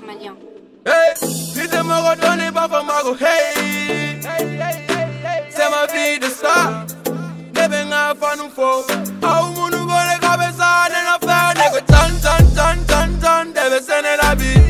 malien. Hey, si te me redonnes pas pour ma go, hey. C'est ma vie de star. Ne venga pas nous faux. Au monde nous voit les cabezas de la faire. Nego tan, debe ser en la vie.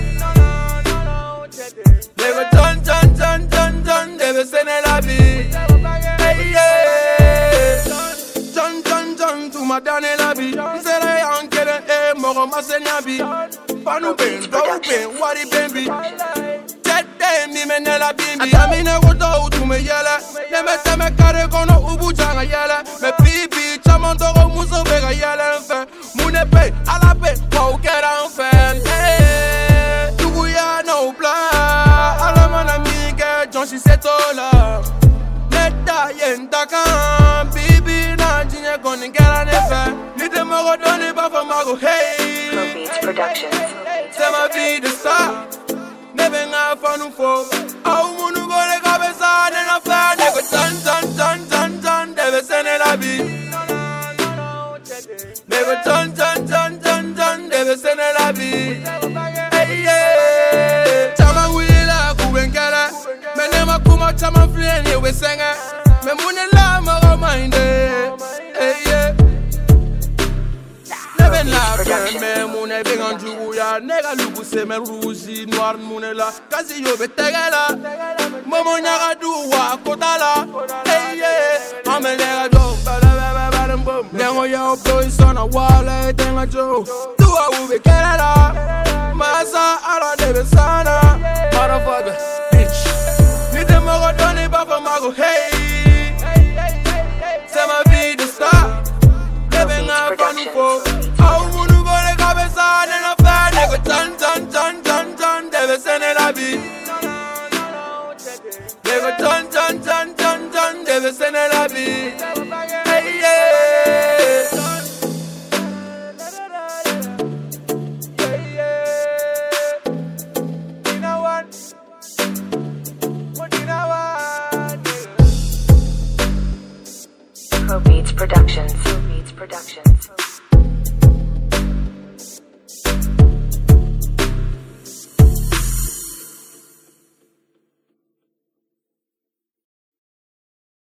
Nego tan, debe ser en la vie. Hey, yeah. Tan, tu m'as donné la vie. C'est la yang qu'elle est mort, ma senyabi. Pas nous ben, what it baby. Mi mene la bimbi Atamine kuto utu me yele Neme teme kare kono ubu janga yele Me pipi chaman toko muso vega yele nfe Mune pe, ala pe, kwa ukera nfe Tugu ya no plan Ala mana mige, John shi setola Neta yenta kan Bibi na jinye koni kera nefe Nite me kodoni pa fa mago hey Probeats Productions. C'est ma vie de ça Ne venga fa nous faux. Au monde nous voit les cabezas de la faire. Nego tan, debe ser en la vie. Nego tan, debe ser en la vie. Hey yeah. Chama wila kubenkele. Menema kuma chama flieni wesenge. Me mune la ma minde. Hey yeah. Me mune vengan juya nega lugu se me rougi noir mune la kasi yo betegela momo nyaga duwa kotala hey yeah amelega do bala bom nengo yo boy sona wala tenga jo duwa ube kerala masa ala debe sana motherfucker bitch ni te mogo doni papa mago hey c'est ma vie de star debe nga fanu fo debe ser en la vie. Nego tan, debe ser en la vie. Hey yeah. Probeats Productions.